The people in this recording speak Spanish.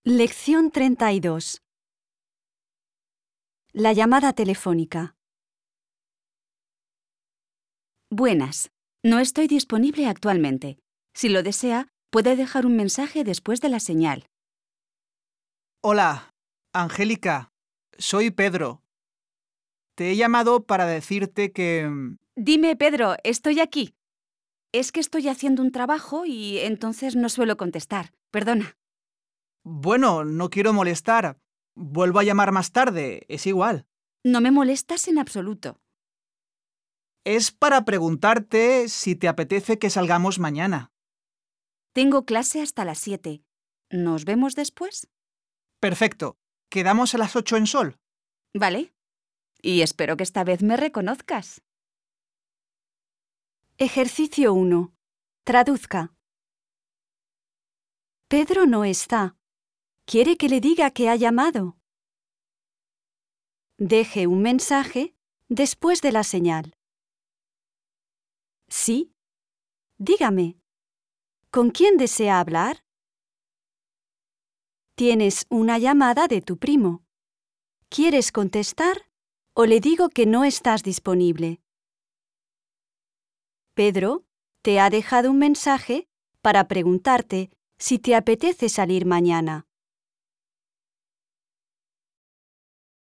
Lección 32. La llamada telefónica. Buenas. No estoy disponible actualmente. Si lo desea, puede dejar un mensaje después de la señal. Hola, Angélica. Soy Pedro. Te he llamado para decirte que... Dime, Pedro, estoy aquí. Es que estoy haciendo un trabajo y entonces no suelo contestar. Perdona. Bueno, no quiero molestar. Vuelvo a llamar más tarde, es igual. No me molestas en absoluto. Es para preguntarte si te apetece que salgamos mañana. Tengo clase hasta las 7. ¿Nos vemos después? Perfecto. ¿Quedamos a las 8 en Sol? ¿Vale? Y espero que esta vez me reconozcas. Ejercicio 1. Traduzca. Pedro no está. ¿Quiere que le diga que ha llamado? Deje un mensaje después de la señal. ¿Sí? Dígame. ¿Con quién desea hablar? Tienes una llamada de tu primo. ¿Quieres contestar o le digo que no estás disponible? Pedro te ha dejado un mensaje para preguntarte si te apetece salir mañana.